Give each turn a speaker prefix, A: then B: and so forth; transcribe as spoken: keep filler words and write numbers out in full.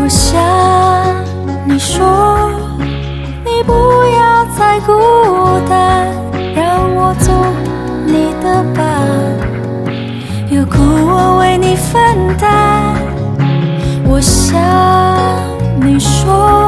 A: 我想你说，你不要再孤单，让我做你的伴，有苦我为你分担。我想你说，